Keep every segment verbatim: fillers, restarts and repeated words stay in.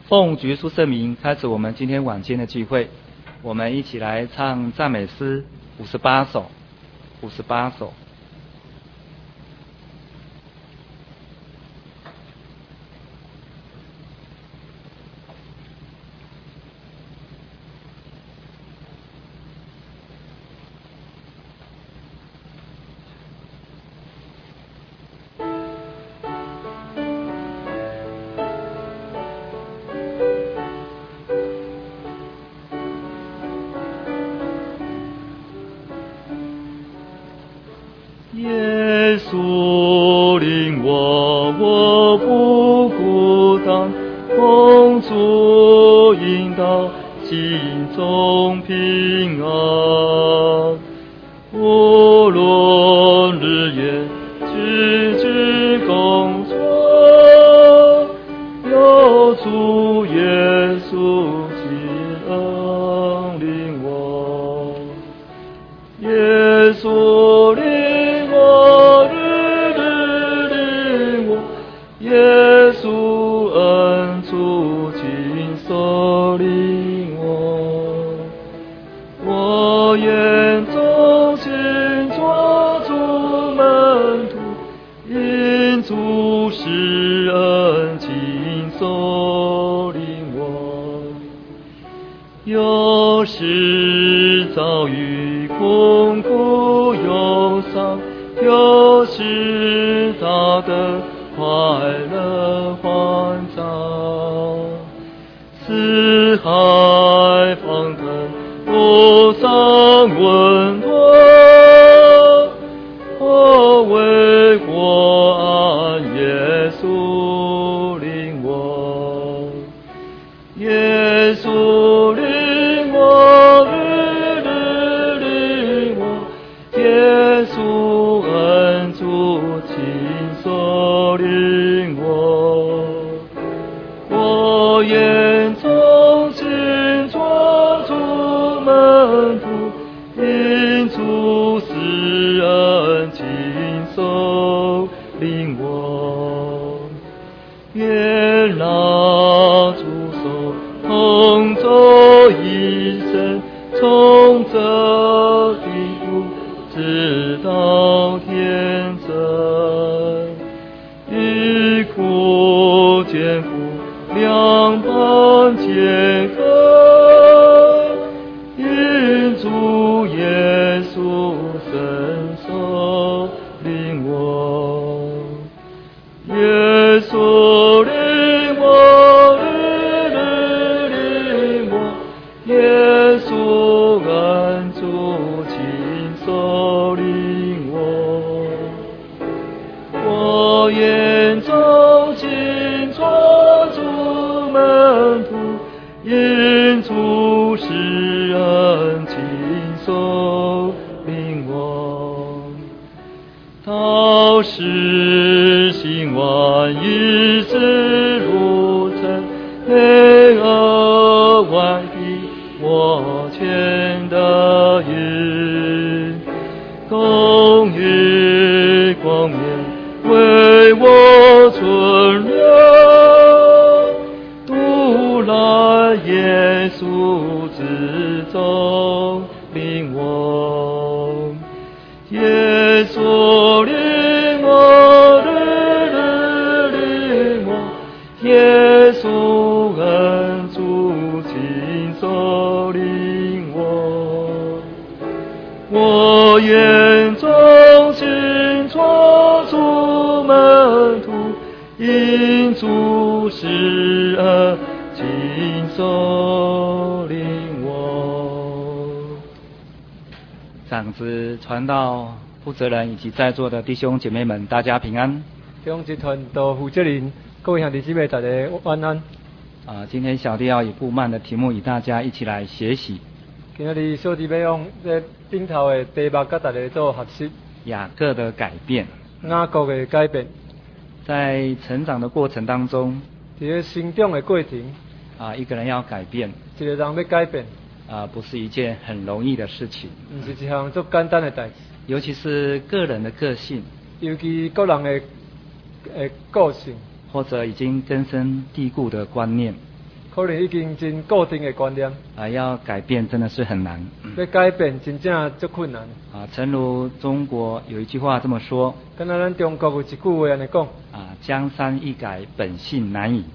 奉主耶稣圣名开始我们今天晚间的聚会，我们一起来唱赞美诗五十八首，五十八首。 耶稣领我，我不孤单，风主引导，心中平安。无论日夜，句句工作，有主耶稣亲恩领我，耶稣领我，日日领我，耶稣恩主亲手领我，我眼中亲做主门徒，因主施恩亲手领我，有时遭遇困苦忧伤，有时他的快乐欢畅，四海放腾，路上稳妥，我为我安，耶稣领我，耶稣领我，日日领我，耶稣恩主亲手领我，我眼中亲做主门徒，因主施恩亲手领我，愿让主手同走一生，从这地步直到天真，与苦艰苦两旁结合，因主耶稣伸手领我，耶稣领我，日日领我，耶稣恩主亲手领我，我眼中亲做主门徒，因主施恩亲手领我，道是行完一世路程，内而外的我牵的云，公义光明为我存留，独来耶稣之中领我，耶稣领我，日日领我，耶稣恩主亲手领我，我眼中亲做主门徒，因主施恩亲手领我。 长子传道负责人以及在座的弟兄姐妹们，大家平安。 弟兄集团的负责人，各位兄弟姊妹，大家晚安。 啊，今天小弟要以布幔的题目与大家一起来学习。 今日小弟要用这顶头的题目，跟大家做学习。 雅各的改变。 雅各的改变。 在成长的过程当中， 在个成长的过程， 啊，一个人要改变， 一个人要改变， 啊，不是一件很容易的事情。 不是一项足简单的代志。 尤其是个人的个性， 尤其个人的诶个性， 或者已经根深蒂固的观念， 可能已经真固定的观念， 啊，要改变真的是很难。 要改变真正足困难。 啊，诚如中国有一句话这么说， 敢若咱中国有一句话安尼讲， 啊，江山易改，本性难移。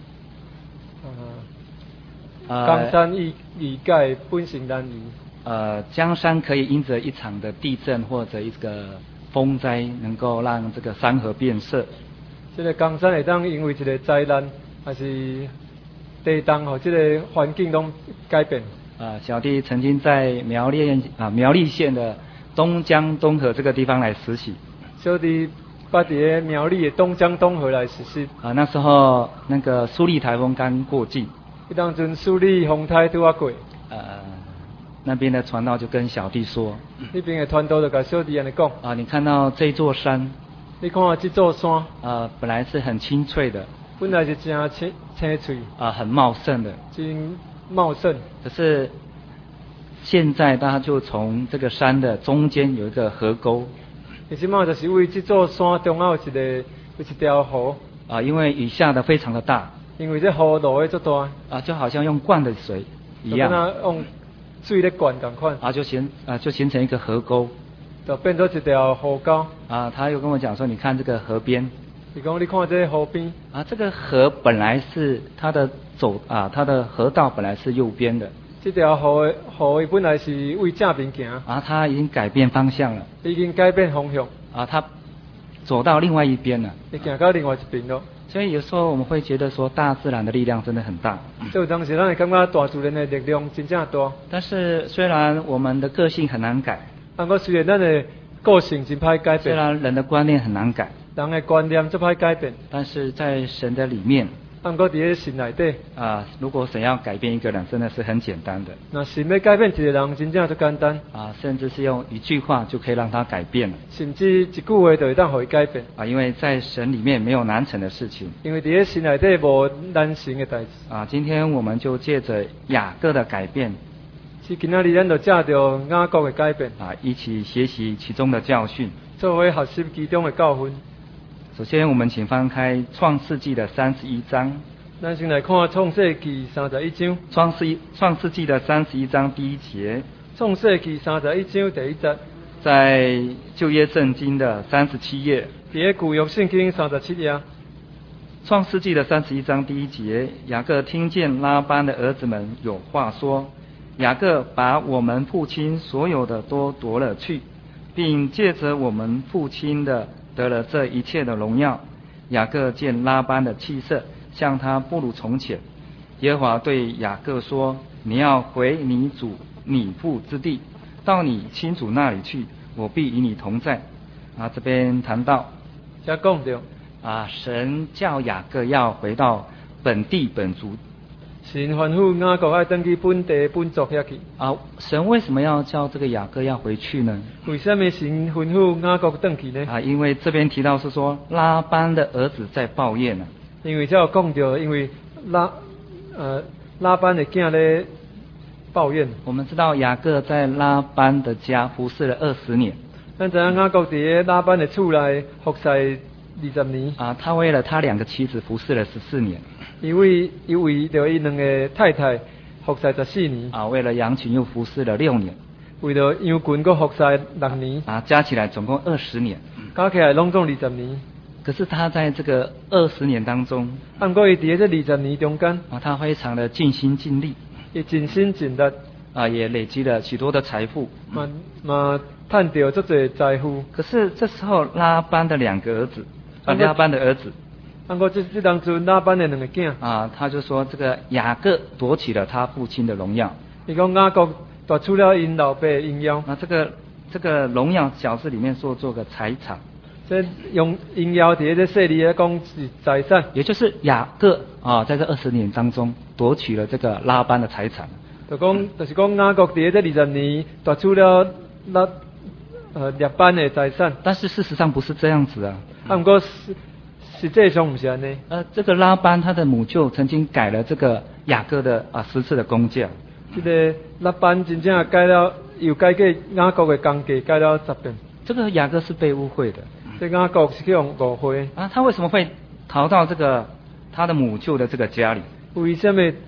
呃，江山易易改，本性难移。 呃，江山可以因着一场的地震或者一个风灾，能够让这个山河变色。 这个江山会当因为一个灾难，还是地动或这个环境拢改变。 啊，小弟曾经在苗栗啊苗栗县的东江东河这个地方来实习。 小弟捌伫苗栗的东江东河来实习。 啊，那时候那个苏力台风刚过境。 迄当阵苏力风台拄啊过。 呃，那边的传道就跟小弟说。 那边的传道就甲小弟安尼讲。 啊，你看到这座山？ 你看到这座山？ 呃，本来是很清脆的。 本来是真青青翠。 啊，很茂盛的。 真茂盛。可是现在它就从这个山的中间有一个河沟。 其实嘛，就是因为这座山中央有一个有一条河。 啊，因为雨下的非常的大。 因为这河落的足大。 啊，就好像用灌的水一样。 就跟用水咧灌同款。 啊，就形啊就形成一个河沟。 就变做一条河沟。 啊，他又跟我讲说，你看这个河边。 你讲你看这个河边。 啊，这个河本来是它的走啊，它的河道本来是右边的。 这条河的河本来是为正边行。 啊，它已经改变方向了。 已经改变方向。 啊，它走到另外一边了。 你行到另外一边咯。 所以有时候我们会觉得说，大自然的力量真的很大。 所以当时咱会感觉大自然的力量真正大。 但是虽然我们的个性很难改。 不过虽然咱的个性真歹改变。 虽然人的观念很难改。 人的观念足歹改变。 但是在神的里面。 不过伫神内底。 啊，如果神要改变一个人，真的是很简单的。 那神要改变一个人，真正足简单。 啊，甚至是用一句话就可以让他改变了。 甚至一句话就会当互伊改变。 啊，因为在神里面没有难成的事情。 因为伫神内底无难成的代志。 啊，今天我们就借着雅各的改变。 是今仔日咱就借着雅各的改变。 啊，一起学习其中的教训。 作为学习其中的教训。 首先，我们请翻开创世纪的三十一章。 咱先来看创世纪三十一章。 创世一创世纪的三十一章第一节。 创世纪三十一章第一节。 在旧约圣经的三十七页。 伫旧约圣经三十七页。 创世纪的三十一章第一节，雅各听见拉班的儿子们有话说，雅各把我们父亲所有的都夺了去，并借着我们父亲的得了这一切的荣耀。雅各见拉班的气色像他不如从前。耶和华对雅各说，你要回你主你父之地，到你亲主那里去，我必与你同在。啊，这边谈到才讲到啊，神叫雅各要回到本地本族。 神吩咐雅各要登去本地本族遐去。 啊，神为什么要叫这个雅各要回去呢？ 为什么神吩咐雅各登去呢？ 啊，因为这边提到是说拉班的儿子在抱怨呢。 因为才有讲到，因为拉呃拉班的囝咧抱怨。 我们知道雅各在拉班的家服侍了二十年。 咱知影雅各伫拉班的厝内服侍二十年。 啊，他为了他两个妻子服侍了十四年。 因为因为着伊两个太太服侍十四年。 啊，为了羊群又服侍了六年。 为了羊群佫服侍六年。 啊，加起来总共二十年。 加起来拢总二十年。 可是他在这个二十年当中， 不过伊伫这二十年中间， 啊，他非常的尽心尽力， 伊尽心尽力， 啊，也累积了许多的财富， 嘛嘛赚到足多财富。 可是这时候拉班的两个儿子，啊，拉班的儿子， 不过这这当阵拉班的两个囝， 啊，他就说这个雅各夺取了他父亲的荣耀。 伊讲雅各夺取了因老爸的荣耀。 那这个这个荣耀小字里面说做个财产。 这用荣耀伫这说里讲是财产， 也就是雅各啊，在这二十年当中夺取了这个拉班的财产。 就讲，就是讲雅各伫这二十年夺取了拉呃列班的财产。 但是事实上不是这样子啊。 啊，不过实实际上不是安尼。 呃，这个拉班他的母舅曾经改了这个雅各的啊十次的工价。 这个拉班真正改了，又改过雅各的工价改了十遍。 这个雅各是被误会的。 这雅各是去用误会啊，他为什么会逃到这个他的母舅的这个家里？ 为什么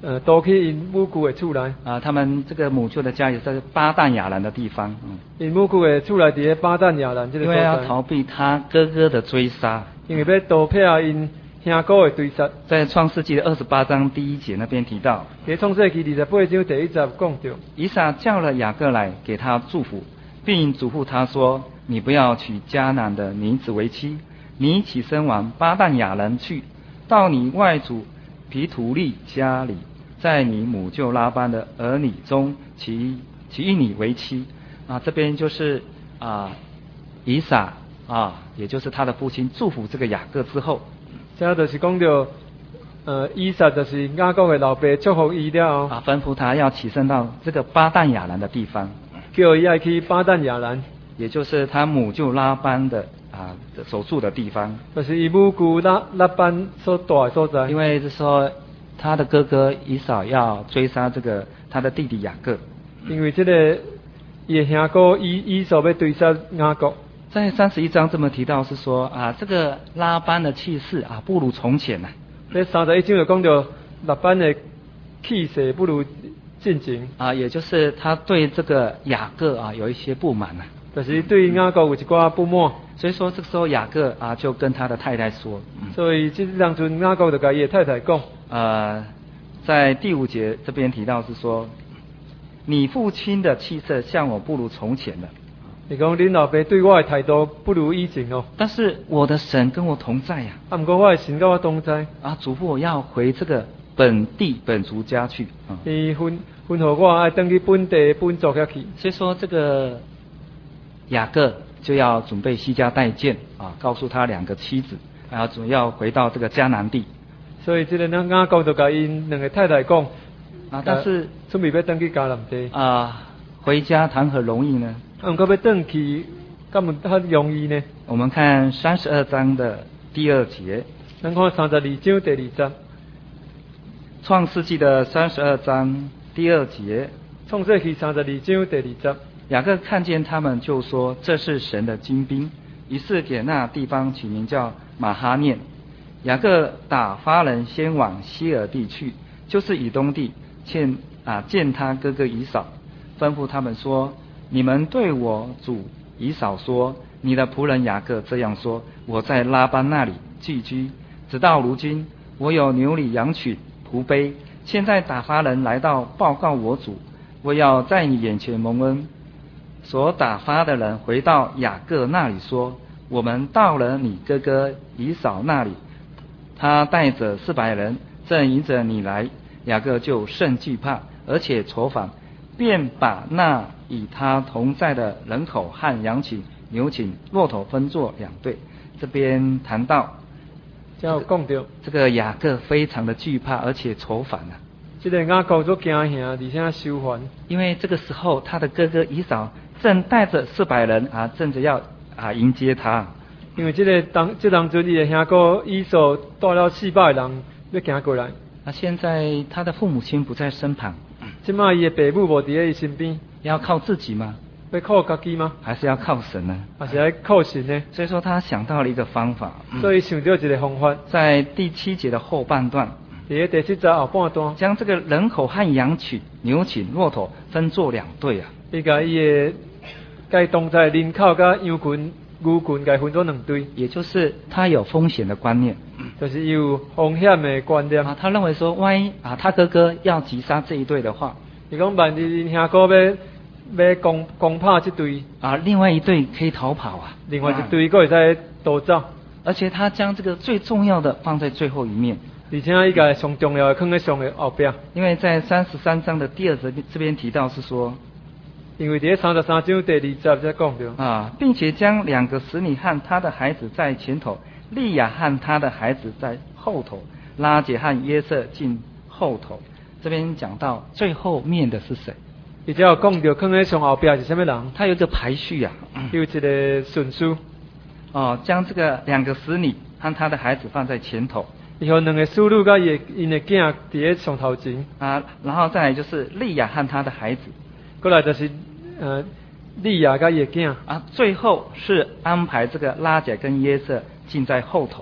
呃，都去因母舅的厝内。 啊，他们这个母舅的家也在巴旦亚兰的地方，嗯， 因母舅的厝内伫咧巴旦亚兰这个所在。 因为要逃避他哥哥的追杀。 因为要逃避因兄哥的追杀。 在创世纪的二十八章第一节那边提到， 在创世纪二十八章第一节讲到， 以撒叫了雅各来，给他祝福，并嘱咐他说：“你不要娶迦南的女子为妻，你起身往巴旦亚兰去，到你外祖毗土利家里，在你母舅拉班的儿女中娶娶一你为妻。”啊，这边就是啊，以撒啊，也就是他的父亲祝福这个雅各之后， 这就是讲到，呃，以撒就是雅各的老爸祝福伊了后， 啊，吩咐他要起身到这个巴旦亚兰的地方， 叫伊爱去巴旦亚兰， 也就是他母舅拉班的啊所住的地方， 就是伊母舅拉拉班所住的所在。 因为是说他的哥哥以扫要追杀这个他的弟弟雅各， 因为这个伊的兄哥以以扫要追杀雅各。 在三十一章这么提到是说啊，这个拉班的气势啊不如从前呐、 啊。在三十一章就讲到拉班的气势不如进前啊，也就是他对这个雅各啊有一些不满呐、 啊，就是对雅各有一寡不满。 所以说这个时候雅各啊就跟他的太太说， 嗯、所以这当阵雅各就跟伊的太太讲， 呃，在第五节这边提到是说，你父亲的气色像我不如从前了。 你讲恁老爸对我的态度不如以前哦。 但是我的神跟我同在呀、 啊。啊，不过我的神跟我同在。 啊，嘱咐我要回这个本地本族家去。 伊吩吩咐我爱登去本地本族遐去。 所以说这个雅各就要准备西家带剑啊，告诉他两个妻子，然后准要回到这个迦南地。 所以这个咱雅各就甲因两个太太讲啊，但是准备要登去迦南地啊，回家谈何容易呢？ 啊，不过要登去，敢有较容易呢？ 我们看三十二章的第二节。 咱看三十二章第二节。 创世纪的三十二章第二节。 创世纪三十二章第二节。 雅各看见他们，就说：“这是神的精兵。”于是给那地方取名叫马哈念。雅各打发人先往西尔地去，就是以东地，见啊见他哥哥以扫，吩咐他们说：“你们对我主以扫说，你的仆人雅各这样说：我在拉班那里寄居，直到如今，我有牛里羊群仆婢。现在打发人来到报告我主，我要在你眼前蒙恩。所打发的人回到雅各那里说：我们到了你哥哥以扫那里，他带着四百人，正迎着你来。雅各就甚惧怕，而且愁烦，便把那与他同在的人口和羊群、牛群、骆驼分作两队。这边谈到， 这有讲到这个雅各非常的惧怕，而且愁烦啊。 这个雅各做惊吓，而且愁烦， 因为这个时候他的哥哥以扫正带着四百人啊，正着要啊迎接他。 因为这个当这当阵，伊的兄哥以扫带了四百人要行过来。 啊，现在他的父母亲不在身旁， 现在伊的爸母无伫咧伊身边， 要靠自己吗？ 要靠家己吗？ 还是要靠神呢？ 还是要靠神呢？ 所以说他想到了一个方法， 嗯、所以想到一个方法， 在第七节的后半段， 伫第七节后半段， 将这个人口和羊群、牛群、骆驼分作两队啊。 伊甲伊的该同在人口甲羊群、牛群，该分作两队， 也就是他有风险的观念， 就是有风险的观念啊。他认为说，万一啊他哥哥要击杀这一队的话， 伊讲万一兄哥要要攻攻打这队啊，另外一队可以逃跑啊， 另外一队佫会使逃走， 而且他将这个最重要的放在最后一面。 而且伊个上重要的放在上的后边， 因为在三十三章的第二节这边提到是说， 因为在三十三章第二节才讲到啊，并且将两个使女和他的孩子在前头，利亚和他的孩子在后头，拉结和约瑟进后头。这边讲到最后面的是谁？ 伊只有讲到放在上后边是什么人？ 他有一个排序啊， 有一个顺序哦，将这个两个使女和他的孩子放在前头。 以后两个使女甲伊因的囝伫咧上头前啊，然后再来就是利亚和他的孩子， 过来就是呃利亚甲伊的囝啊，最后是安排这个拉结跟约瑟进在后头。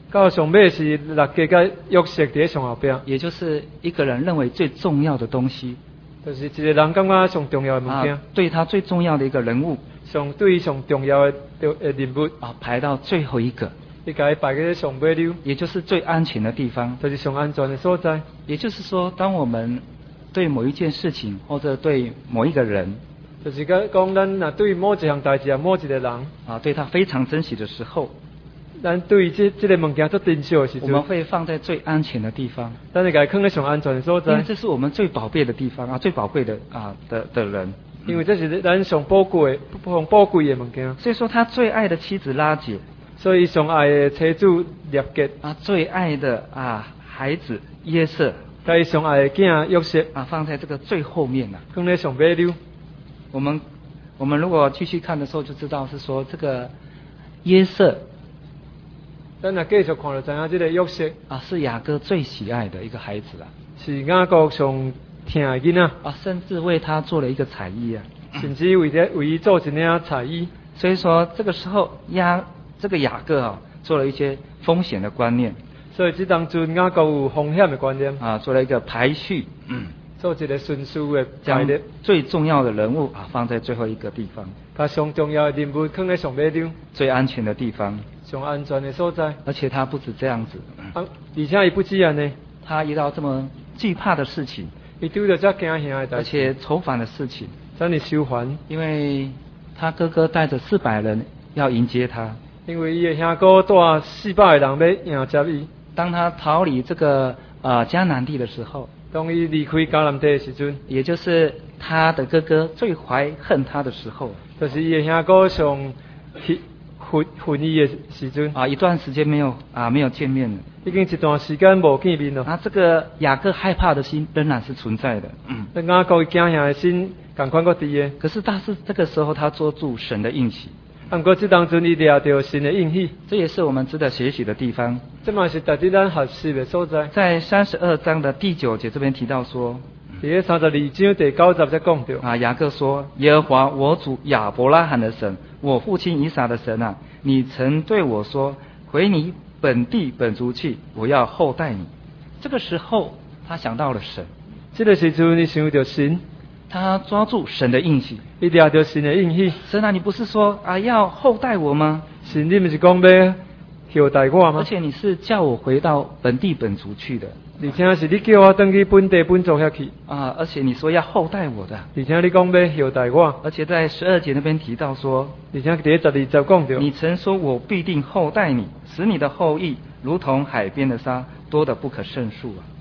到上尾是六家甲约瑟伫上后边， 也就是一个人认为最重要的东西， 就是一个人感觉上重要的物件， 啊，对他最重要的一个人物， 上对上重要的的人物啊，排到最后一个， 伊甲伊排喺上尾溜， 也就是最安全的地方， 就是上安全的所在。 也就是说，当我们对某一件事情或者对某一个人， 就是讲咱若对某一项代志啊，某一个人啊，对他非常珍惜的时候， 咱对这这个物件做珍惜的时阵， 我们会放在最安全的地方， 咱会甲伊放在上安全的所在， 因为这是我们最宝贝的地方啊，最宝贵的啊的的人， 因为这是咱上宝贵、上宝贵的物件。 所以说，他最爱的妻子拉结， 所以上爱的妻子列结啊，最爱的啊孩子约瑟， 甲伊上爱的囝约瑟啊，放在这个最后面了、啊， 放在上尾溜。 我们我们如果继续看的时候，就知道是说这个约瑟， 咱若继续看就知影，这个约瑟啊是雅各最喜爱的一个孩子啊， 是雅各上疼的囡仔啊，甚至为他做了一个彩衣啊， 甚至为这为伊做一领彩衣。 所以说这个时候雅这个雅各啊，做了一些风险的观念， 所以这当中雅各有风险的观念啊，做了一个排序，嗯。 做一个顺序的将最重要的人物啊放在最后一个地方， 把上重要的人物放在上尾溜， 最安全的地方， 上安全的所在。 而且他不止这样子， 啊，而且伊不止安尼， 他遇到这么惧怕的事情， 伊拄到遮惊吓的代志， 而且愁烦的事情， 真的愁烦， 因为他哥哥带着四百人要迎接他， 因为伊的兄哥带四百个人要迎接伊。 当他逃离这个呃迦南地的时候。 当伊离开迦南地的时阵， 也就是他的哥哥最怀恨他的时候， 就是伊的兄哥上恨恨伊的时阵啊，一段时间没有啊没有见面了， 已经一段时间无见面了。 啊，这个雅各害怕的心仍然是存在的，嗯， 那雅各惊吓的心同款搁伫的。 可是，但是这个时候他捉住神的应许。 啊，不过这当中伊抓到神的应许， 这也是我们值得学习的地方。 这嘛是值得咱学习的所在。 在三十二章的第九节这边提到说， 伫三十二章第九节才讲到啊，雅各说：“耶和华我主亚伯拉罕的神，我父亲以撒的神啊，你曾对我说，回你本地本族去，我要厚待你。”这个时候，他想到了神。 这个时阵，你想到神。 他抓住神的应许， 伊抓到神的应许。 神啊，你不是说啊要厚待我吗？ 神，你不是讲要厚待我吗？ 而且你是叫我回到本地本族去的， 而且是你叫我回去本地本族遐去啊！而且你说要厚待我的， 而且你讲要厚待我， 而且在十二节那边提到说， 而且第十二节讲到， 你曾说我必定厚待你，使你的后裔如同海边的沙，多得不可胜数啊！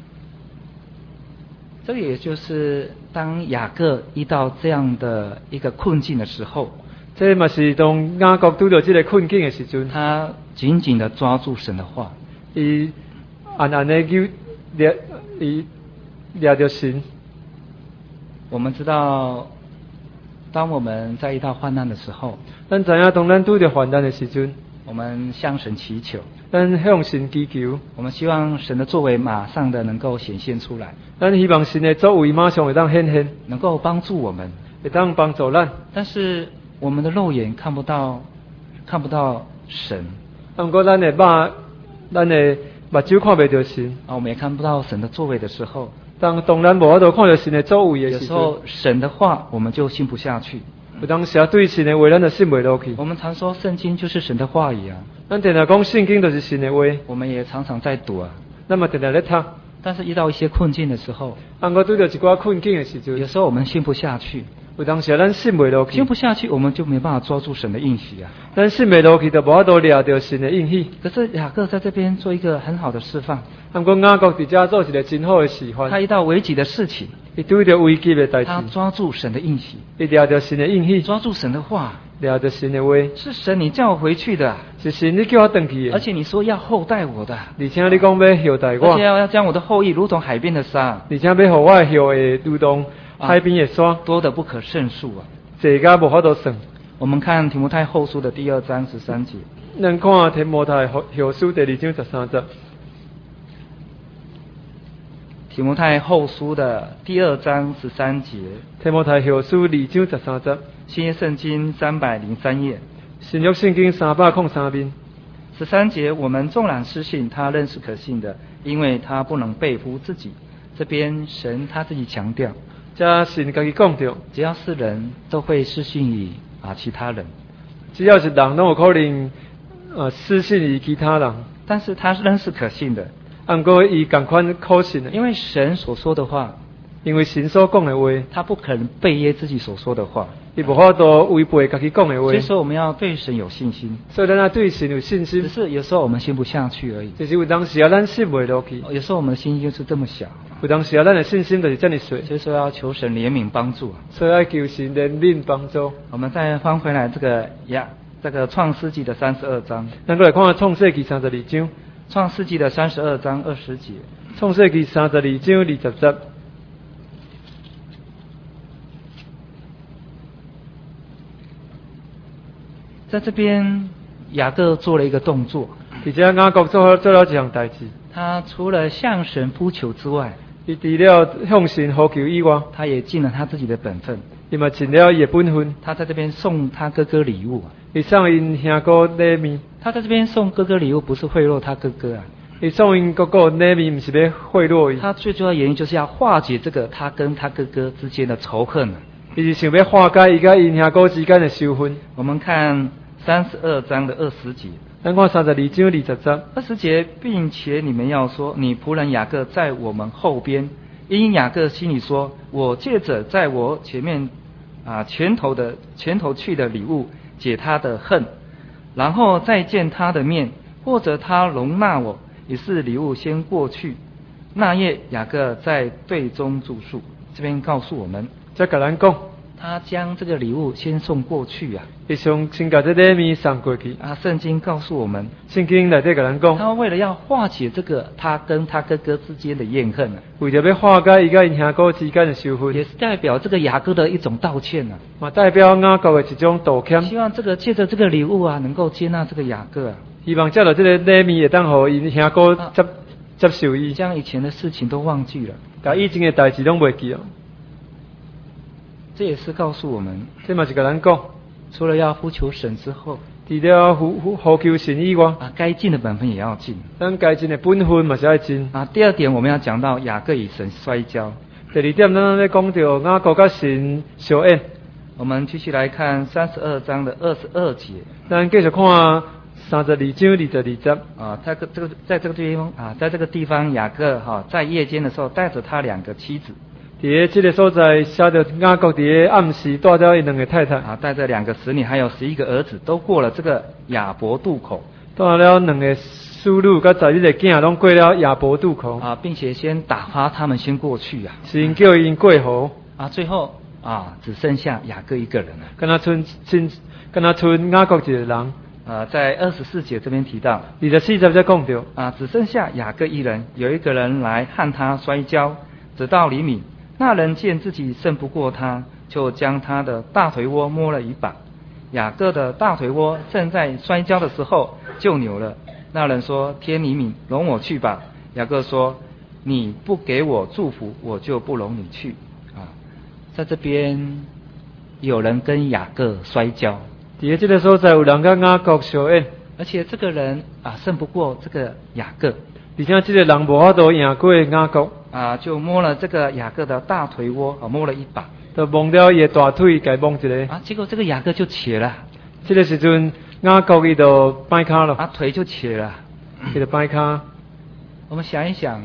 这个也就是当雅各遇到这样的一个困境的时候， 这嘛是当雅各拄到这个困境的时阵， 他紧紧的抓住神的话， 伊暗暗的求抓，伊抓着神。 我们知道，当我们在遇到患难的时候， 咱知影当咱拄着患难的时阵， 我们向神祈求， 咱向神祈求， 我们希望神的作为马上的能够显现出来。 咱希望神的作为马上会当显现， 能够帮助我们， 会当帮助咱。 但是我们的肉眼看不到，看不到神。 啊，不过咱的目，咱的目睭看袂到神啊，我们也看不到神的作为的时候， 当当然无法度看到神的作为的时候， 有时候神的话我们就信不下去。 有当时对神的话，咱就信袂落去。 我们常说圣经就是神的话语啊， 咱常常讲圣经就是神的话， 我们也常常在读啊， 那么常常咧读。 但是遇到一些困境的时候， 啊，我拄到一寡困境的时阵， 有时候我们信不下去。 有当时咱信袂落去， 信不下去，我们就没办法抓住神的应许啊。 咱信袂落去，就无法度抓到神的应许。 可是雅各在这边做一个很好的示范。 啊，不过雅各伫遮做一个真好的示范。 他遇到危急的事情， 伊拄到危机的代志， 他抓住神的应许， 伊抓到神的应许， 抓住神的话， 抓到神的话。 是神你叫我回去的， 是神你叫我回去的。 而且你说要厚待我的， 而且你讲要厚待我， 而且要将我的后裔如同海边的沙， 而且要互我的后会如同海边的沙， 多得不可胜数啊！ 这个无法度算。 我们看提摩太后书的第二章十三节。 咱看提摩太后书第二章十三节。 提摩太后书的第二章十三节。 提摩太后书二章十三节。 新约圣经三百零三页。 新约圣经三百零三面。 十三节，我们纵然失信，他仍是可信的，因为他不能背负自己。这边神他自己强调， 这神家己讲着， 只要是人都会失信于啊其他人， 只要是人，都有可能呃失信于其他人， 但是他仍是可信的。 不过伊同款可信的， 因为神所说的话， 因为神所讲的话， 他不可能背耶自己所说的话， 伊无法度违背家己讲的话。 所以说我们要对神有信心， 所以咱要对神有信心。 只是有时候我们信不下去而已。 就是有当时啊，咱信袂落去。 有时候我们的信心就是这么小。 有当时啊，咱的信心就是这么小。 所以说要求神怜悯帮助。 所以要求神怜悯帮助。 我们再翻回来这个呀，这个创世纪的三十二章。 咱过来看创世纪三十二章。 创世纪的三十二章二十节。 创世纪三十二章二十节。 在这边，雅各做了一个动作。 而且雅各做做了一项代志。 他除了向神呼求之外， 伊除了向神呼求以外， 他也尽了他自己的本分。 伊嘛尽了伊的本分。 他在这边送他哥哥礼物。 伊送因兄哥礼物。 他在这边送哥哥礼物，不是贿赂他哥哥啊。 伊送因哥哥礼物，不是要贿赂伊。 他最主要原因就是要化解这个他跟他哥哥之间的仇恨啊。 伊是想要化解伊甲因兄哥之间的仇恨。 我们看三十二章的二十节。 咱看三十二章二十节。 二十节，并且你们要说，你仆人雅各在我们后边，因雅各心里说，我借着在我前面啊前头的前头去的礼物解他的恨，然后再见他的面，或者他容纳我，也是礼物先过去。那夜雅各在队中住宿。这边告诉我们， 再甲咱讲， 他将这个礼物先送过去啊。 伊想先把这礼物送过去啊。圣经告诉我们， 圣经内底甲咱讲， 他为了要化解这个他跟他哥哥之间的怨恨啊， 为了要化解伊甲因兄哥之间的仇恨， 也是代表这个雅各的一种道歉啊， 嘛代表雅各的一种道歉。 希望这个借着这个礼物啊，能够接纳这个雅各啊， 希望借着这个礼物会当互因兄哥接、啊、接受伊， 将以前的事情都忘记了， 把以前的代志拢袂记了。 这也是告诉我们， 这嘛是甲咱讲， 除了要呼求神之后， 除了呼呼呼求神以外， 啊，该尽的本分也要尽， 咱该尽的本分嘛是要尽。 啊，第二点我们要讲到雅各与神摔跤。 第二点，咱咧讲到雅各甲神相爱。 我们继续来看三十二章的二十二节。 咱继续看三十二章二十二节。 啊，在这个这个在这个地方啊，在这个地方雅各哈、啊，在夜间的时候带着他两个妻子。 伫这个所在，写着雅各伫个暗时带着伊两个太太， 啊，带着两个使女，还有十一个儿子，都过了这个雅博渡口。 带了两个使女甲十一个囝，拢过了雅博渡口。 啊，并且先打发他们先过去啊。 先叫因过河。 啊，最后啊，只剩下雅各一个人了。 跟他剩剩，跟他剩雅各一个人。 啊，在二十四节这边提到， 二十四节在讲到， 啊，只剩下雅各一人，有一个人来和他摔跤，直到黎明。那人见自己胜不过他，就将他的大腿窝摸了一把。雅各的大腿窝正在摔跤的时候就扭了。那人说：天黎明，容我去吧。雅各说：你不给我祝福，我就不容你去。啊，在这边有人跟雅各摔跤， 在这个所在有人跟雅各相爱， 而且这个人啊胜不过这个雅各， 而且这个人无法度赢过雅各。 啊，就摸了这个雅各的大腿窝，啊，摸了一把， 就摸了伊的大腿，给摸一个。 啊，结果这个雅各就瘸了。 这个时阵，雅各伊就掰骹了。 啊，腿就瘸了， 伊就掰骹。 我们想一想，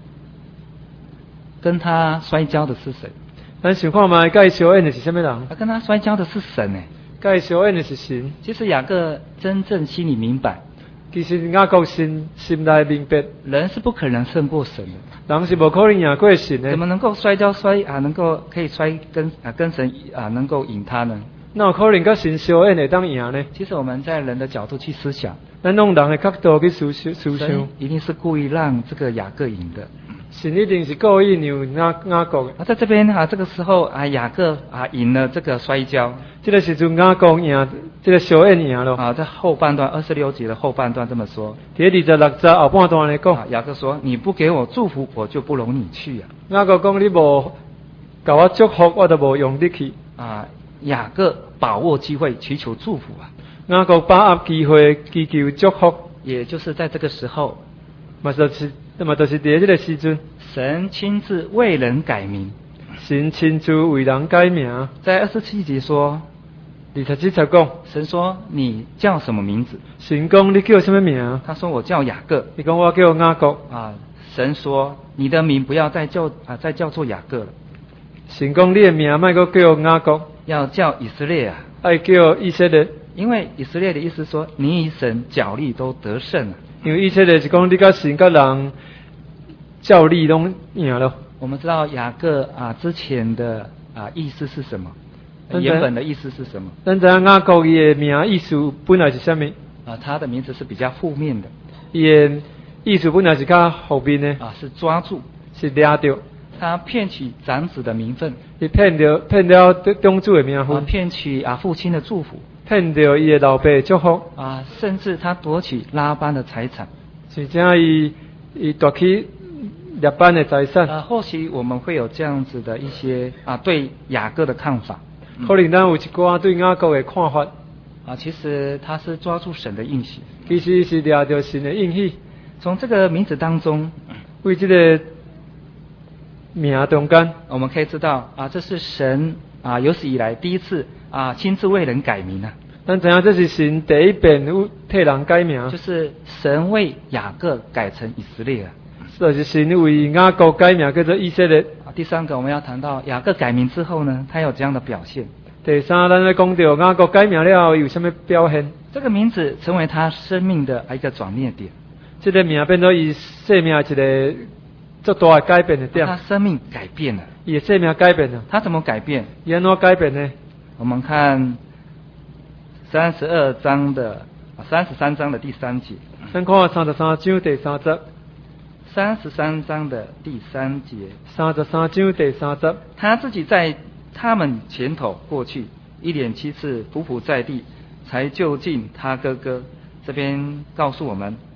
跟他摔跤的是谁？ 咱想看卖，甲伊相爱的是什么人？ 啊，跟他摔跤的是神呢。 甲伊相爱的是神。 其实雅各真正心里明白， 其实雅各心心内明白， 人是不可能胜过神的。 人是无可能赢过神的。 怎么能够摔跤摔啊？能够可以摔跟啊跟神啊能够赢他呢？ 那有可能甲神相爱会当赢呢？ 其实我们在人的角度去思想， 咱用人的角度去思思思想， 神一定是故意让这个雅各赢的。 神一定是故意让雅雅各。 啊，在这边啊，这个时候啊，雅各啊赢了这个摔跤。 这个时阵雅各赢，这个相爱赢了。 啊，在后半段二十六节的后半段这么说。 第二十六节后半段来讲， 啊，雅各说：你不给我祝福，我就不容你去啊。 雅各讲：你无给我祝福，我就无容你去。 啊，雅各把握机会，祈求祝福啊。 雅各把握机会，祈求祝福。 也就是在这个时候， 嘛就是那么就是伫这个时阵， 神亲自为人改名。 神亲自为人改名。 在二十七节说， 二十七节讲， 神说你叫什么名字？ 神讲你叫什么名？ 他说我叫雅各。 你讲我叫雅各。 啊，神说你的名不要再叫啊再叫做雅各了。 神讲你的名莫阁叫雅各， 要叫以色列啊。 爱叫以色列。 因为以色列的意思说，你与神角力都得胜了。 因为以色列是讲你甲神甲人较力拢赢了。 我们知道雅各啊之前的啊意思是什么？原本的意思是什么？ 咱知影雅各伊的名意思本来是啥物？ 啊，他的名字是比较负面的。 伊的意思本来是较负面的。 啊，是抓住， 是抓着。 他骗取长子的名分， 伊骗着骗了长子的名分， 啊，骗取啊父亲的祝福， 骗着伊的老爸的祝福， 啊，甚至他夺取拉班的财产， 是正伊伊夺去拉班的财产。 啊，或许我们会有这样子的一些啊对雅各的看法， 可能咱有一寡对雅各的看法。 啊，其实他是抓住神的应许， 其实是抓着神的应许。 从这个名字当中， 为这个名中间， 我们可以知道啊，这是神啊有史以来第一次啊亲自为人改名啊。 咱知影这是神第一遍有替人改名， 就是神为雅各改成以色列啊。 就是神为雅各改名叫做以色列。 啊，第三个我们要谈到雅各改名之后呢，他有这样的表现。 第三，咱来讲到雅各改名了后有什么表现？ 这个名字成为他生命的一个转捩点。 这个名变做伊生命一个足大的改变的点。 他生命改变了。 伊的生命改变了。 他怎么改变？ 伊安怎改变呢？ 我们看三十二章的三十三章的第三节。 咱看三十三章第三节。 三十三章的第三节。 三十三章第三节。 他自己在他们前头过去，一连七次匍匐在地，才就近他哥哥。这边告诉我们，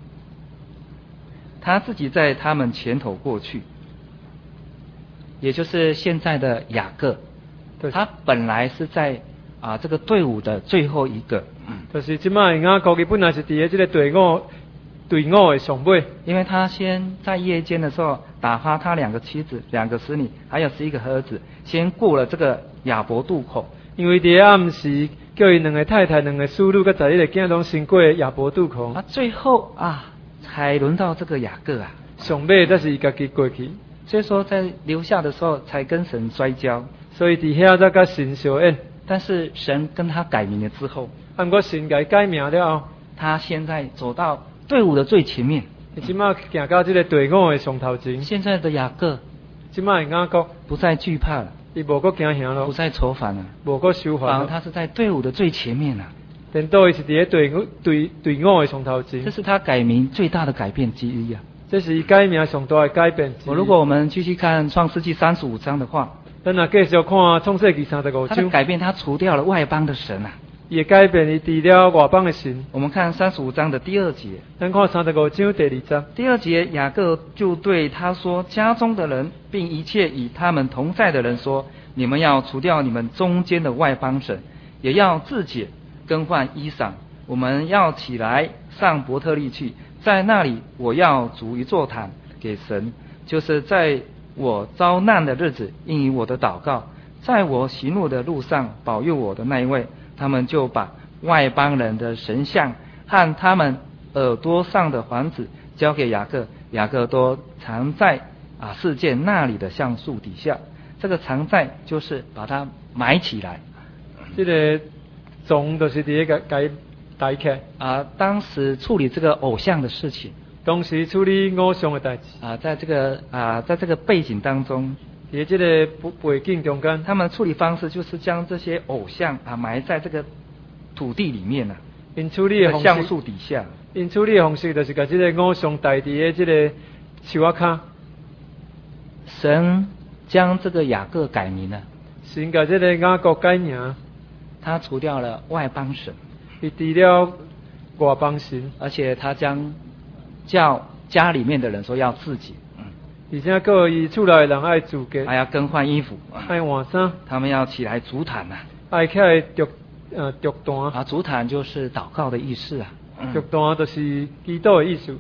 他自己在他们前头过去，也就是现在的雅各。他本来是在啊这个队伍的最后一个， 嗯、就是即摆雅各伊本来是伫咧这个队伍队伍的上尾， 因为他先在夜间的时候打发他两个妻子、两个使女，还有十一个儿子，先过了这个雅博渡口。 因为伫暗时叫伊两个太太、两个使女甲十一个囝拢先过雅博渡口。 啊，最后啊才轮到这个雅各啊， 上尾才是伊家己过去。 所以说在留下的时候才跟神摔跤， 所以伫遐才甲神相应。 但是神跟他改名了之后， 按过神改改名了后， 他现在走到队伍的最前面。 你即马行到这个队伍的上头前。 现在的雅各， 即马的雅各不再惧怕了， 伊无阁惊吓了， 不再愁烦了， 无阁愁烦了。 反而他是在队伍的最前面了。 等到伊是伫咧队伍队队伍的上头前。 这是他改名最大的改变之一啊！ 这是伊改名上大的改变之一。 如果我们继续看创世纪三十五章的话， 咱若继续看创世纪三十五章， 他的改变，他除掉了外邦的神啊。 也改变伊除了外邦的神。 我们看三十五章的第二节。 咱看三十五章第二节。 第二节，雅各就对他说：“家中的人，并一切与他们同在的人说，你们要除掉你们中间的外邦神，也要自解，更换衣裳。我们要起来上伯特利去，在那里我要筑一座坛给神，就是在我遭难的日子应允我的祷告，在我行路的路上保佑我的那一位。”他们就把外邦人的神像和他们耳朵上的环子交给雅各，雅各都藏在啊事件那里的橡树底下。这个藏在就是把它埋起来。 这个种就是第一个改改起啊，当时处理这个偶像的事情， 当时处理偶像的代志啊，在这个啊在这个背景当中。 在这个背景中间， 他们处理方式就是将这些偶像啊埋在这个土地里面啊， 因处理的方式， 橡树底下。 因处理的方式就是把这个偶像带伫的这个树仔骹。 神将这个雅各改名了， 神把这个雅各改名， 他除掉了外邦神， 伊除了外邦神， 而且他将叫家里面的人说要自己。 而且个伊厝内人爱自己， 还要更换衣服， 爱换衫， 他们要起来筑坛呐， 爱起来筑呃筑坛啊，筑坛就是祷告的意思啊。 剧单就是基督的意思。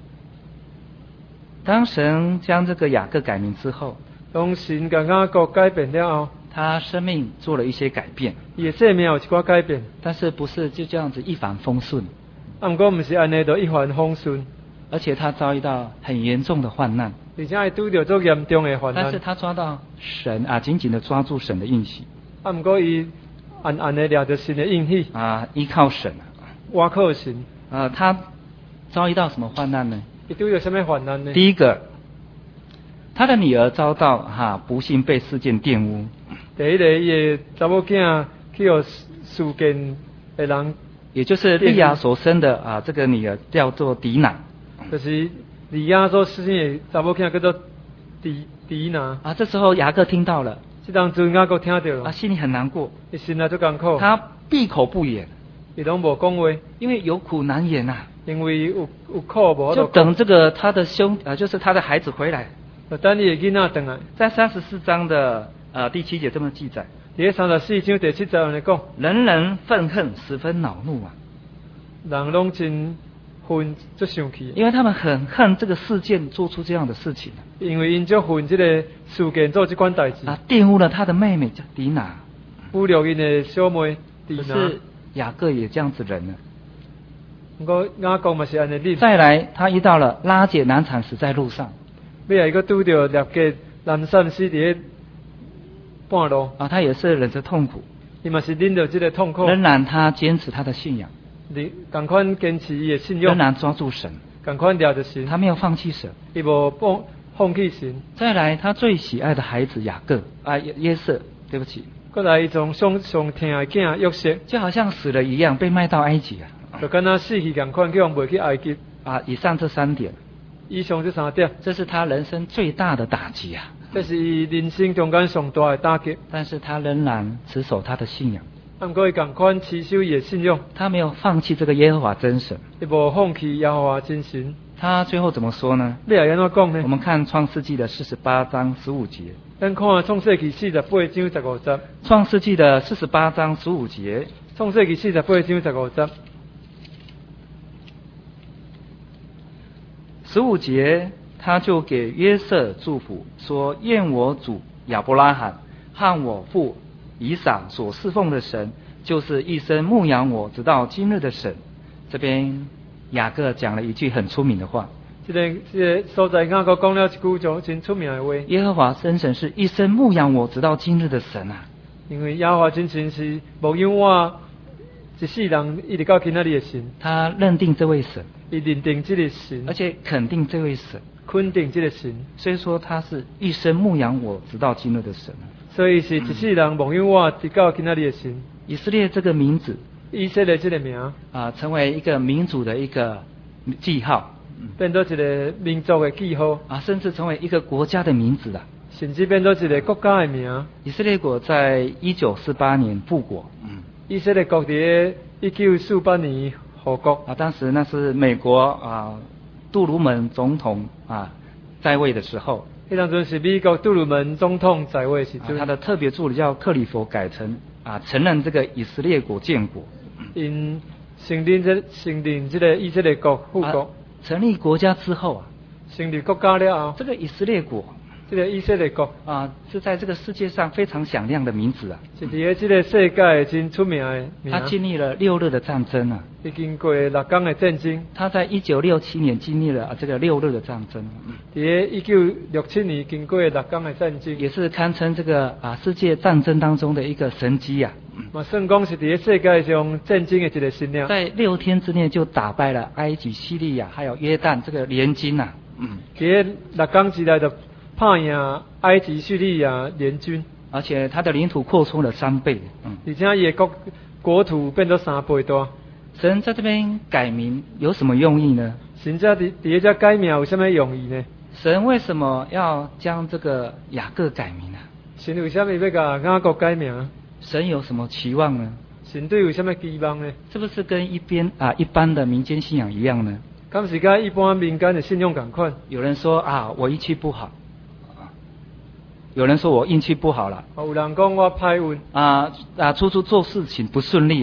当神将这个雅各改名之后， 当神将雅各改变了后， 他生命做了一些改变， 伊的生命有一寡改变， 但是不是就这样子一帆风顺， 啊，不过不是安尼就一帆风顺， 而且他遭遇到很严重的患难， 而且还拄到足严重的患难。 但是他抓到神啊，紧紧的抓住神的应许， 啊，不过伊暗暗的抓着神的应许啊，依靠神啊， 倚靠神。 啊，他遭遇到什么患难呢？ 伊拄到什么患难呢？ 第一个，他的女儿遭到哈、啊、不幸被事件玷污。 第一个，伊的查某囝去互事件的人， 也就是利亚所生的啊，这个女儿叫做迪娜， 就是利亚所生的查某囝叫做迪迪娜。 啊，这时候雅各听到了， 这当阵雅各听到了， 啊，心里很难过， 伊心内足艰苦， 他闭口不言， 伊拢无讲话， 因为有苦难言呐、啊。 因为有有苦无就等这个他的兄啊，就是他的孩子回来。 就等你的囡仔回来。 在三十四章的呃第七节这么记载。 伫三十四章第七节安尼讲， 人人愤恨，十分恼怒啊。 人拢真恨，足生气。因为他们很恨这个事件做出这样的事情。 因为因足恨这个事件做这款代志。 啊，玷污了他的妹妹叫迪娜。 侮辱因的小妹迪娜。 可是雅各也这样子忍了。 不过雅各嘛是安尼忍。 再来，他遇到了拉结难产死在路上。 尾来，佫拄到拉结难产死伫半路。 啊，他也是忍着痛苦。 伊嘛是忍着这个痛苦。 仍然他坚持他的信仰。 你共款坚持伊的信仰。 仍然抓住神。 共款抓着神。 他没有放弃神。 伊无放放弃神。 再来，他最喜爱的孩子雅各啊约约瑟，对不起。 过来，伊从上上疼的囝约瑟， 就好像死了一样，被卖到埃及啊。 就跟他死去共款，叫人卖去埃及啊！以上这三点， 以上这三点， 这是他人生最大的打击啊！ 这是伊人生中间上大的打击。 但是他仍然持守他的信仰。 不过伊共款持守伊的信仰， 他没有放弃这个耶和华真神， 伊无放弃耶和华真神。 他最后怎么说呢？ 你来安怎讲呢？ 我们看创世纪的四十八章十五节。 咱看创世纪四十八章十五节。 创世纪的四十八章十五节。 创世纪四十八章十五节。 十五节，他就给约瑟祝福，说：“愿我主亚伯拉罕和我父以撒所侍奉的神，就是一生牧养我直到今日的神。”这边雅各讲了一句很出名的话。 这个这个所在，雅各讲了一句就真出名的话。 耶和华真神是一生牧养我直到今日的神啊！ 因为耶和华真神是牧养我一世人一直到今仔日的神。 他认定这位神。 伊认定这个神， 而且肯定这位神， 肯定这个神， 所以说他是一生牧养我直到今日的神。 所以是一世人牧养我直到今仔日的神。 以色列这个名字， 以色列这个名啊，成为一个民族的一个记号， 变做一个民族的记号啊，甚至成为一个国家的名字了， 甚至变做一个国家的名。 以色列国在一九四八年复国， 嗯，以色列国伫一九四八年。复国啊，当时那是美国啊，杜鲁门总统啊在位的时候。 那当阵是美国杜鲁门总统在位时阵、 啊，他的特别助理叫克里佛改成啊承认这个以色列国建国。 因承认这承认这个以色列国复国、啊。 成立国家之后啊， 成立国家了后， 这个以色列国。 这个以色列国啊，是在这个世界上非常响亮的名字啊， 是伫这个世界真出名的名。 他经历了六日的战争啊， 已经过六天的战争。 他在一九六七年经历了、啊、这个六日的战争。 伫一九六七年经过六天的战争， 也是堪称这个啊世界战争当中的一个神迹啊。 嘛算讲是伫世界上战争的一个神量。 在六天之内就打败了埃及、西利亚还有约旦这个联军啊。 嗯，伫六天之内就打赢埃及、叙利亚联军， 而且它的领土扩充了三倍。 嗯，而且伊的国国土变咗三倍大。 神在这边改名有什么用意呢？ 神在伫伫这改名有什么用意呢？ 神为什么要将这个雅各改名呢、啊？ 神为什么要甲雅各改名？ 神有什么期望呢？ 神对有什么期望呢？ 是不是跟一边啊一般的民间信仰一样呢？ 敢是跟一般民间的信仰同款？ 有人说啊，我运气不好。有人说我运气不好了， 有人讲我歹运啊啊，处处做事情不顺利啊，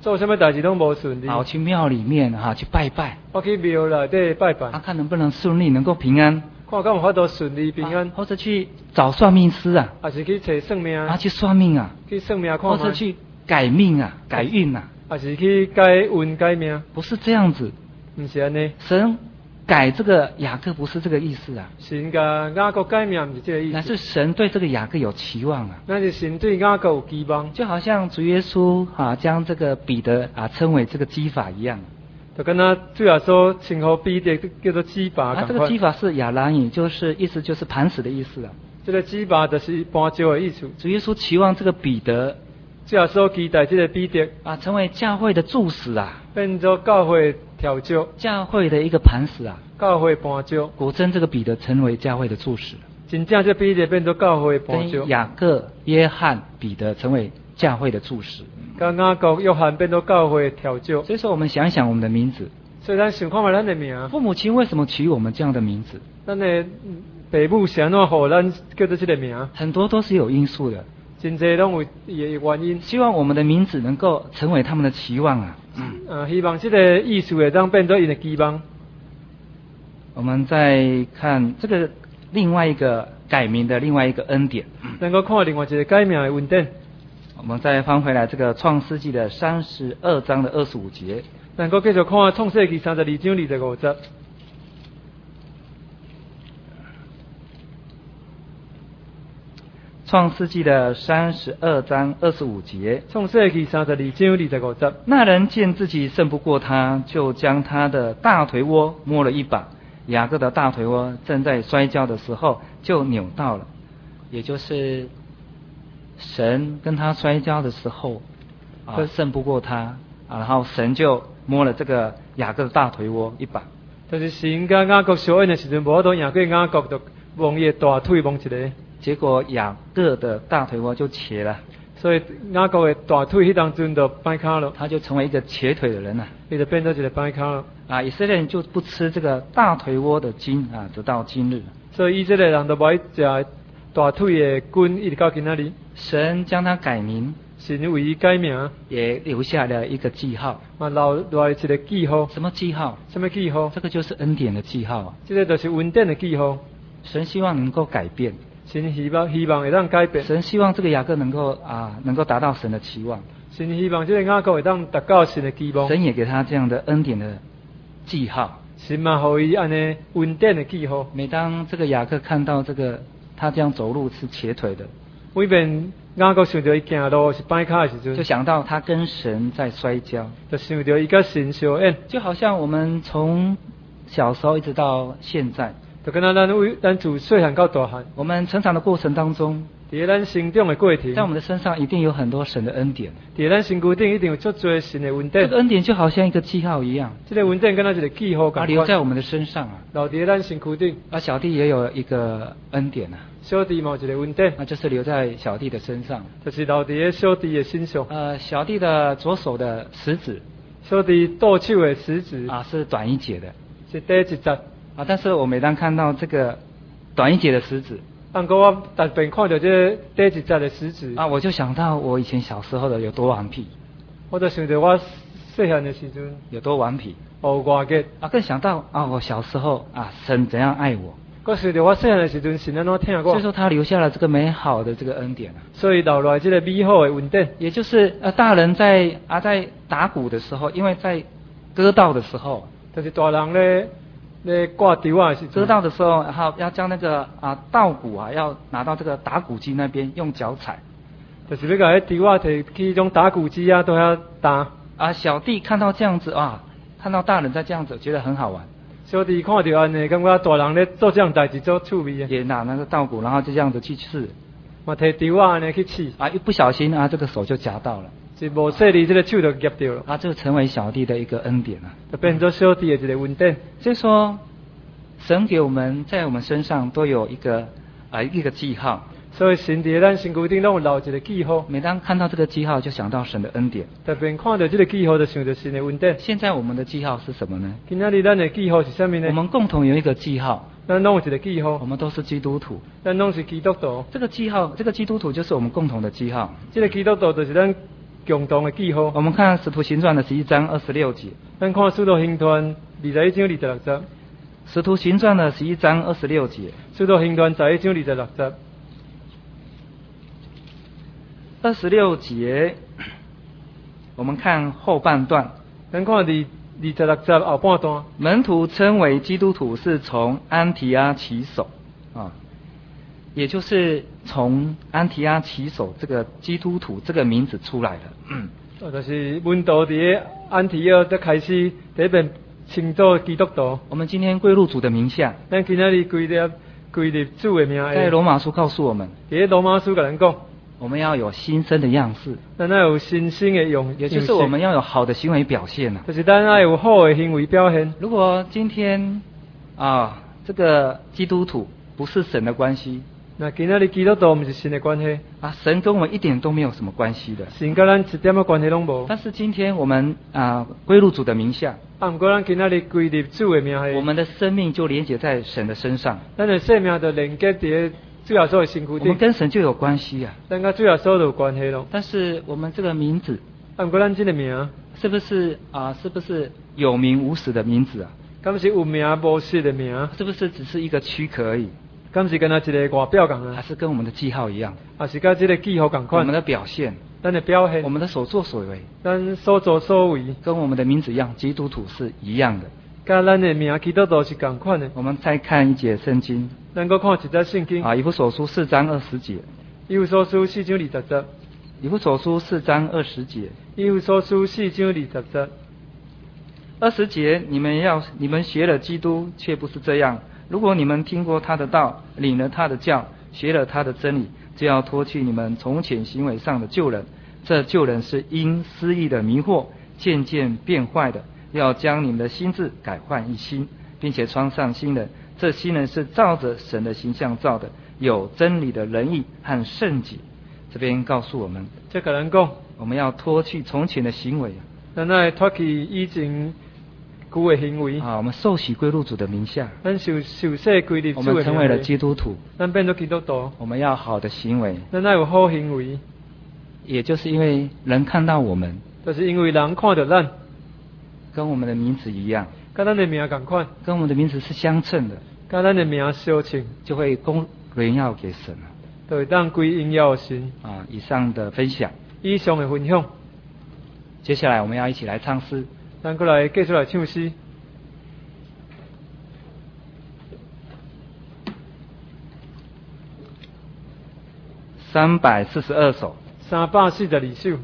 做什么代志拢无顺利。 啊，我去庙里面哈、啊、去拜拜， 我去庙内底拜拜， 啊，看能不能顺利，能够平安， 看敢有法度顺利平安， 啊或者去找算命师啊， 还是去找算命， 啊，去算命啊， 去算命看卖， 或者去改命啊、改运啊， 还是去改运改命， 不是这样子。 唔是安尼。 神改这个雅各不是这个意思啊， 神甲雅各改命唔是这个意乃思， 是神对这个雅各有期望啊。 那是神对雅各有期望， 就好像主耶稣啊将这个彼得啊称为这个基法一样， 就跟他最后说称呼彼得叫做基法啊， 同款。 这个基法是亚兰语，就是意思就是磐石的意思啊。 这个基法就是搬石的意思。 主耶稣期望这个彼得最后所期待这个彼得啊成为教会的柱石啊， 变做教会调石， 教会的一个磐石啊。 教会搬石。 果真这个彼得成为教会的柱石， 真正这彼得变做教会搬石， 跟雅各、约翰、彼得成为教会的柱石。 跟雅各、约翰变做教会调石。 所以说，我们想一想我们的名字， 所以咱想看卖咱的名， 父母亲为什么取我们这样的名字？ 咱的父母是安怎互咱叫做这个名？ 很多都是有因素的。 真侪拢有伊的原因。 希望我们的名字能够成为他们的期望啊。嗯， 呃，希望这个意思会当变做因的期望。 我们再看这个另外一个改名的另外一个恩典， 能够看另外一个改名的恩典。 我们再翻回来这个创世纪的三十二章的二十五节， 能够继续看创世纪三十二章二十五节。 创世纪的三十二章二十五节， 创世纪三十二章二十五节。 那人见自己胜不过他，就将他的大腿窝摸了一把。雅各的大腿窝正在摔跤的时候就扭到了，也就是神跟他摔跤的时候啊胜不过他啊，然后神就摸了这个雅各的大腿窝一把。 就是神甲雅各相应的时阵，无多雅各雅各就摸伊的大腿摸一个。 结果雅各的大腿窝就瘸了， 所以雅各的大腿迄当阵就掰卡了， 他就成为一个瘸腿的人了， 伊就变做一个掰卡了。 啊，以色列人就不吃这个大腿窝的筋啊，直到今日。 所以以色列人都不爱食大腿的筋，一直到今仔日。 神将他改名， 神为伊改名， 也留下了一个记号， 啊，留落来一个记号。 什么记号？ 什么记号？ 这个就是恩典的记号啊。 这个就是恩典的记号。 神希望能够改变， 神希望希望会当改变。 神希望这个雅各能够啊，能够达到神的期望。 神希望这个雅各会当达到神的期望。 神也给他这样的恩典的记号。 神嘛，给伊安尼恩典的记号。 每当这个雅各看到这个他这样走路是瘸腿的， 每遍雅各想到伊行路是摆卡的时阵， 就想到他跟神在摔跤， 就想到伊甲神相应。 就好像我们从小时候一直到现在， 就跟咱咱为咱自细汉到大汉， 我们成长的过程当中， 伫咱成长的过程， 在我们的身上一定有很多神的恩典。 伫咱身躯顶一定有足多神的恩典。 这个恩典就好像一个记号一样， 这个恩典跟那一个记号它共款， 留在我们的身上啊。 留伫咱身躯顶。 而小弟也有一个恩典啊， 小弟嘛有一个恩典， 那就是留在小弟的身上。 就是留伫小弟的身上。 呃，小弟的左手的食指小弟倒手的食指啊是短一截的是第一节啊，但是我每当看到这个短一截的食指但过我特别看到这个第一节的食指啊，我就想到我以前小时候的有多顽皮， 我就想到我细汉的时阵有多顽皮有偌个啊，更想到啊我小时候啊神怎样爱我， 我想到我细汉的时阵神安怎疼我， 所以说他留下了这个美好的这个恩典啊， 所以留来这个美好的恩典， 也就是呃大人在啊在打鼓的时候，因为在割稻的时候， 就是大人咧咧挂稻啊的时阵， 割稻的时候，然后要将那个啊稻谷啊要拿到这个打谷机那边用脚踩， 就是要甲迄稻啊摕去种打谷机啊都要打。 啊小弟看到这样子啊，看到大人在这样子，觉得很好玩。 小弟看到安尼，感觉大人咧做这样代志做趣味的， 也拿那个稻谷，然后就这样子去刺， 嘛摕稻啊安尼去刺， 啊一不小心啊这个手就夹到了， 是无细力这个手就夹掉了， 啊这个成为小弟的一个恩典啊， 就变做小弟的一个恩典。 所以说，神给我们在我们身上都有一个啊一个记号。 所以神伫咱身躯顶拢有留一个记号， 每当看到这个记号，就想到神的恩典。 特别看到这个记号，就想到神的恩典。 现在我们的记号是什么呢？ 今仔日咱的记号是啥物呢？ 我们共同有一个记号， 咱拢有一个记号， 我们都是基督徒。 咱拢是基督徒。 这个记号，这个基督徒就是我们共同的记号。 这个基督徒就是咱共同的记号。 我们看《使徒行传》的十一章二十六节。 咱看《使徒行传》二十一章二十六节。《 使徒行传》的十一章二十六节。 《使徒行传》十一章二十六节。 二十六节，我们看后半段。 咱看二二十六节后半段。 门徒称为基督徒是从安提阿起手啊，也就是从安提阿起手这个基督徒这个名字出来的。嗯， 就是门徒伫安提阿才开始第一遍称作基督徒。 我们今天归入主的名下。 咱今仔日归入归入主的名下。 在罗马书告诉我们， 伫罗马书甲咱讲， 我们要有新生的样式， 咱要有新生的样， 也就是我们要有好的行为表现啊。 就是咱要有好的行为表现。 如果今天啊，这个基督徒不是神的关系， 那今仔日基督徒不是神的关系啊，神跟我们一点都没有什么关系的， 神跟咱一点仔关系拢无。 但是今天我们啊归入主的名下， 啊，不过咱今仔日归入主的名下， 我们的生命就连结在神的身上， 咱的生命就连接伫主耶稣的身躯顶， 我们跟神就有关系啊， 咱甲主耶稣就有关系咯。 但是我们这个名字， 啊，不过咱这个名是不是啊？是不是有名无实的名字啊？ 敢是有名无实的名？ 是不是只是一个躯壳而已？ 敢是跟他一个外表共啊？ 还是跟我们的记号一样？ 还是跟这个记号共款？ 我们的表现， 咱的表现， 我们的所作所为， 咱所作所为， 跟我们的名字一样，基督徒是一样的。 跟咱的名基督徒是共款的。 我们再看一节圣经， 咱搁看一节圣经啊，以弗所书四章二十节。 以弗所书四章二十节。 以弗所书四章二十节。 以弗所书四章二十节。 二十节，你们要你们学了基督，却不是这样。如果你们听过他的道，领了他的教，学了他的真理，就要脱去你们从前行为上的旧人。这旧人是因私意的迷惑，渐渐变坏的。要将你们的心智改换一新，并且穿上新人。这新人是照着神的形象造的，有真理的仁义和圣洁。这边告诉我们， 这个人讲， 我们要脱去从前的行为， 咱要脱去以前旧的行为。 啊，我们受洗归入主的名下， 咱受受洗归入主的名下， 我们成为了基督徒， 咱变做基督徒。 我们要好的行为， 咱要有好行为。 也就是因为人看到我们， 就是因为人看到咱。 跟我们的名字一样， 跟咱的名同款， 跟我们的名字是相称的， 跟咱的名相称， 就会供荣耀给神了， 就会当归荣耀神。 啊，以上的分享， 以上的分享， 接下来我们要一起来唱诗， 咱过来继续来唱诗。 三百四十二首， 三百四十二首。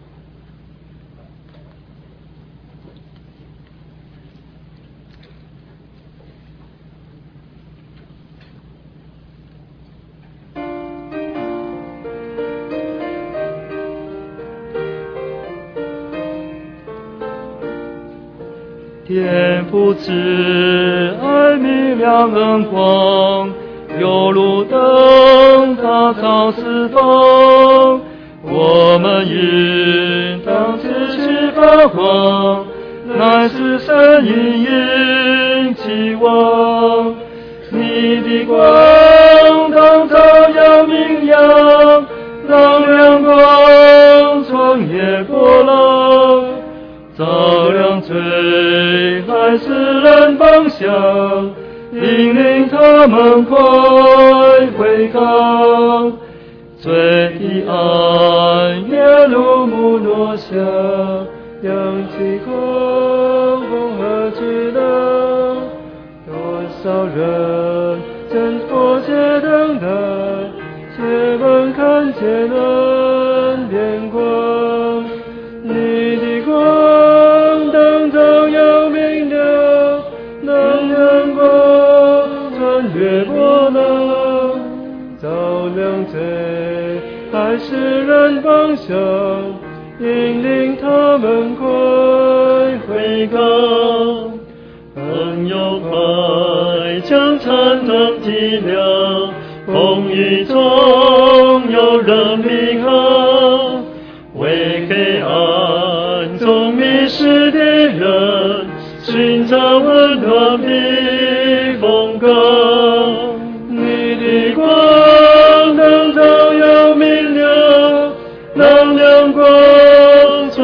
天父慈爱明亮恩光，犹如灯塔照四方。我们应当持续发光，乃是神隐隐期望。你的光当照耀明阳，让亮光穿越波浪，照亮最爱世人方向，引领他们快回港。罪的暗夜如幕落下，扬起狂风和巨浪。多少人正迫切等待，且望看见恩典光。你的光当照耀明亮，让阳光穿越波浪，照亮最爱世人方向，引领他们快回港。朋友快将残灯击亮，风雨中有人明航，为黑暗中迷失的人寻找温暖的风港。你的光能照耀明亮，让亮光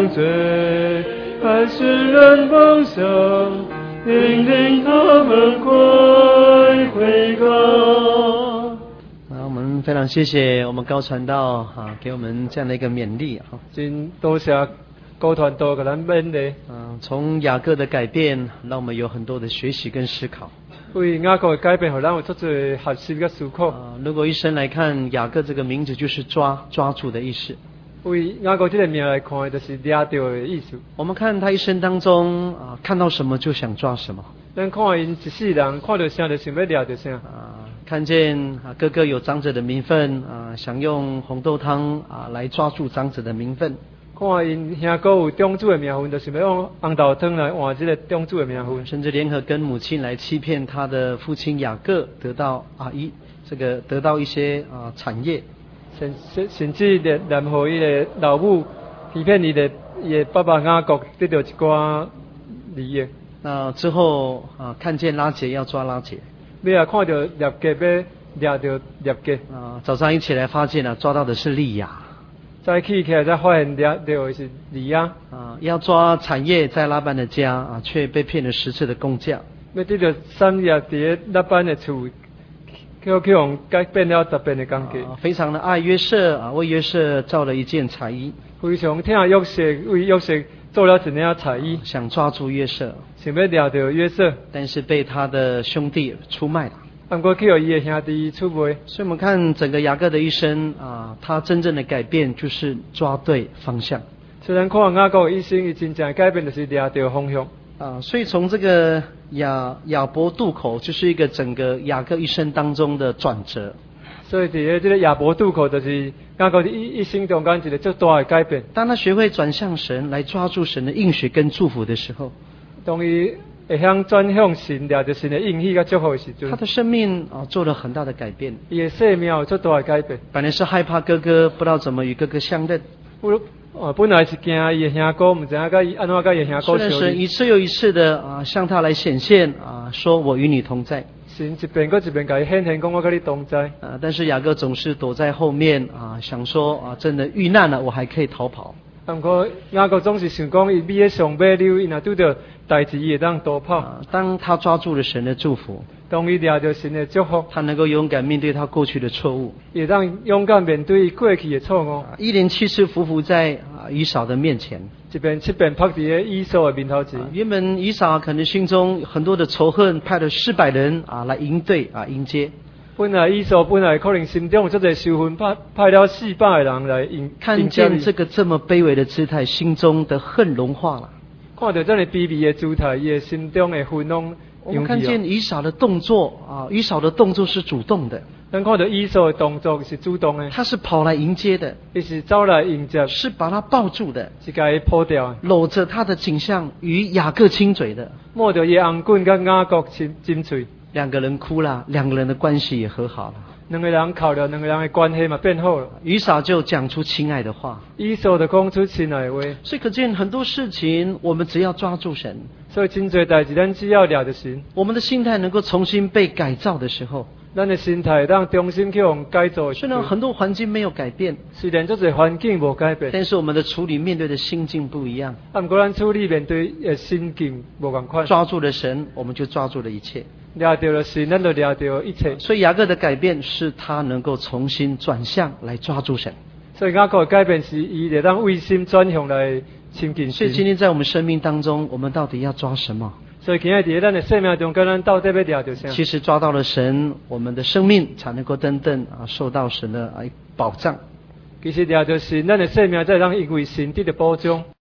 罪，还世人方向，引领他们快悔改。 啊，我们非常谢谢我们高传道啊，给我们这样的一个勉励啊。 真多谢高传道给咱勉励。 嗯，从雅各的改变，让我们有很多的学习跟思考。 为雅各的改变，让咱有足多学习跟思考。 啊，如果一生来看，雅各这个名字就是抓抓住的意思。 为雅各这个名来看，就是抓到的意思。 我们看他一生当中啊，看到什么就想抓什么。 咱看因一世人看到啥就想要抓到啥。 啊，看见啊哥哥有长者的名分啊，想用红豆汤啊来抓住长者的名分。 看因兄哥有长子的名分，就是要用红豆汤来换这个长子的名分。 甚至联合跟母亲来欺骗他的父亲雅各，得到啊一这个得到一些啊产业。 甚甚甚至联联合伊的老母欺骗伊的伊的爸爸雅各，得到一寡利益。 那之后啊，看见拉结要抓拉结。 尾啊，看到猎结要抓到猎结。 啊，早上一起来发现了、啊，抓到的是利亚。 再起起来才发现抓到的是利亚。 啊，要抓产业在拉班的家啊，却被骗了十次的工价。 要得到产业在拉班的厝，叫去用改变了十遍的工价。 啊，非常的爱约瑟啊，为约瑟造了一件彩衣。 非常听约瑟，为约瑟做了一件彩衣， 想抓住约瑟， 想要抓到约瑟， 但是被他的兄弟出卖了。 不过去伊的兄弟出卖。 所以我们看整个雅各的一生啊，他真正的改变就是抓对方向。 虽然看雅各的一生，伊真正的改变就是抓到方向。 啊，所以从这个雅雅伯渡口，就是一个整个雅各一生当中的转折。 所以伫咧这个亚伯渡口，就是雅各一一生中间一个最大的改变。 当他学会转向神，来抓住神的应许跟祝福的时候， 当伊会向转向神，抓着神的应许甲祝福的时阵， 他的生命啊做了很大的改变。 伊的生命有最大的改变。 本来是害怕哥哥，不知道怎么与哥哥相认。 不，呃，本来是惊伊的兄哥，唔知影甲伊安怎甲伊的兄哥相认。 神一次又一次的啊向他来显现啊，说我与你同在。 神一遍搁一遍甲伊显现，讲我甲你同在。 啊，但是雅各总是躲在后面啊，想说啊，真的遇难了，我还可以逃跑。 不过雅各总是想讲，伊比咧上尾溜，伊若拄到代志，伊会当逃跑。 啊，当他抓住了神的祝福， 当伊抓到神的祝福， 他能够勇敢面对他过去的错误， 也当勇敢面对过去的错误。 啊，一连七次匍匐在啊以扫的面前， 一遍七遍拍伫咧以扫的面头前。 啊，原本以扫可能心中很多的仇恨，派了四百人啊来迎对啊迎接。 本来以扫本来可能心中有这个仇恨，派派了四百个人来迎看见这个这么卑微的姿态，心中的恨融化了。 看到这个卑微的姿态，伊的心中的愤怒。 我们看见以扫的动作啊，以扫的动作是主动的。 咱看到以扫的动作是主动的， 他是跑来迎接的， 伊是走来迎接， 是把他抱住的， 是甲伊抱掉， 搂着他的颈项与雅各亲嘴的， 摸着伊红棍甲雅各亲亲嘴。 两个人哭了，两个人的关系也和好了。 两个人哭了，两个人的关系嘛变好了。 以扫就讲出亲爱的话， 以扫就讲出亲爱的话。 所以可见很多事情，我们只要抓住神， 所以真多代志，咱只要抓着神， 我们的心态能够重新被改造的时候， 咱的心态当重新去用改造。 虽然很多环境没有改变， 虽然这个环境无改变， 但是我们的处理面对的心境不一样。 啊，不过咱处理面对的心境无同款。 抓住了神，我们就抓住了一切。 抓到了神，咱就抓到一切。 所以雅各的改变是他能够重新转向来抓住神。 所以雅各的改变是伊得当为心转向来亲近神。 所以今天在我们生命当中，我们到底要抓什么？ 所以今日伫咱的生命中，跟咱到底要抓到啥？ 其实抓到了神，我们的生命才能够真正啊受到神的保障。 其实抓到神，咱的生命才当因为神得到保障。